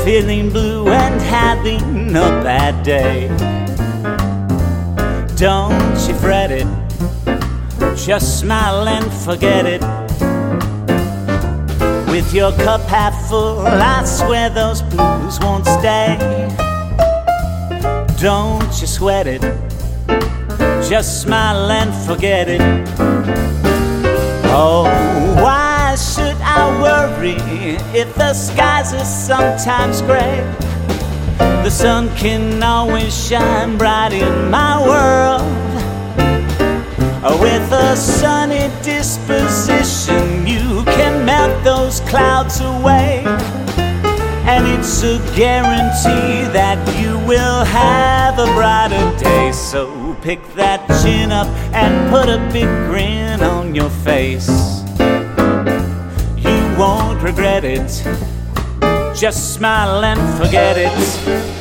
feeling blue and having a bad day. Don't you fret it, just smile and forget it. With your cup half full, I swear those blues won't stay. Don't you sweat it, just smile and forget it. Oh, why should I worry if the skies are sometimes gray? The sun can always shine bright in my world. With a sunny disposition, you can melt those clouds away. And it's a guarantee that you will have a brighter day. So pick that chin up and put a big grin on your face. You won't regret it, just smile and forget it.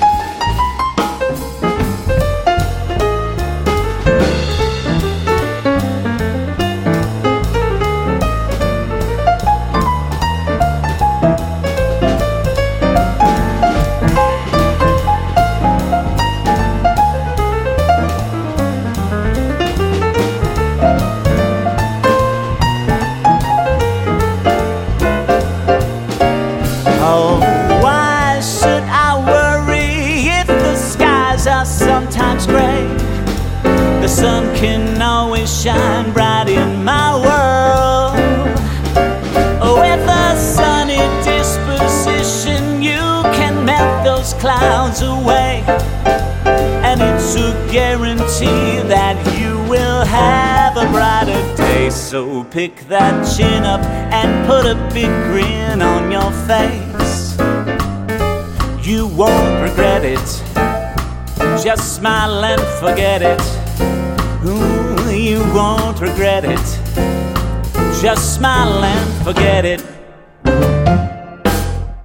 Oh, why should I worry if the skies are sometimes gray? The sun can always shine bright in my world. With a sunny disposition, you can melt those clouds away. And it's a guarantee that you will have a brighter day. So pick that chin up and put a big grin on your face. You won't regret it, just smile and forget it. Ooh, you won't regret it, just smile and forget it.